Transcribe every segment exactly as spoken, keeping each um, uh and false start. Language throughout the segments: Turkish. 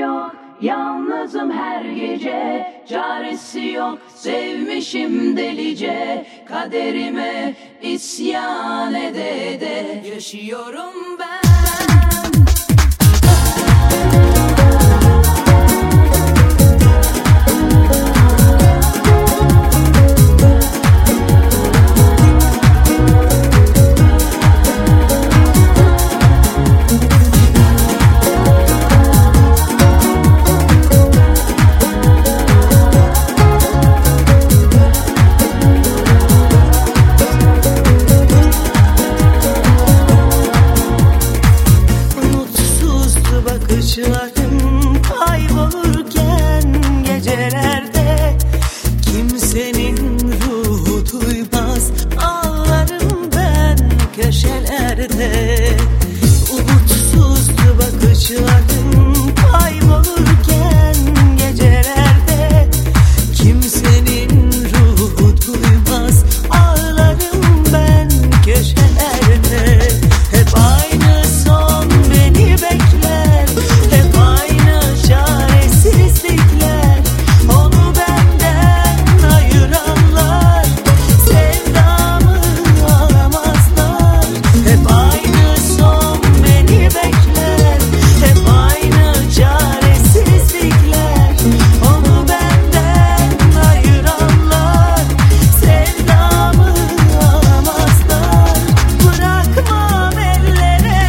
yok, yalnızım her gece. Çaresi yok, sevmişim delice. Kaderime isyan ede ede yaşıyorum ben. Bakışlarım kaybolurken gecelerde kimsenin ruhu duymaz, ağlarım ben köşelerde. Umutsuzdu bakışlarım kaybolurken gecelerde kimsenin ruhu duymaz, ağlarım ben köşelerde. Hep aynı son beni bekler, hep aynı çaresizlikler, onu benden ayıranlar sevdamı alamazlar. Hep aynı son beni bekler, hep aynı çaresizlikler, onu benden ayıranlar sevdamı alamazlar. Bırakmam ellere,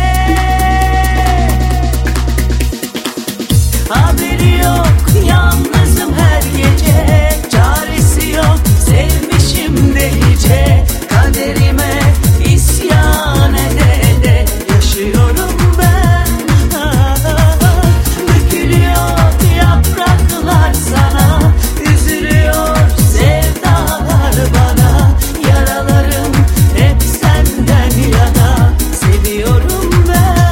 haberi yok, yalnızım her gece. Çaresi yok, sevmişim delice. Kaderime isyan ede ede yaşıyorum ben. Dökülüyor yapraklar sana, üzülüyor sevdalar bana. Yaralarım hep senden yana, seviyorum ben.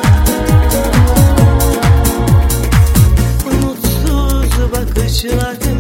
Umutsuz bakışlarım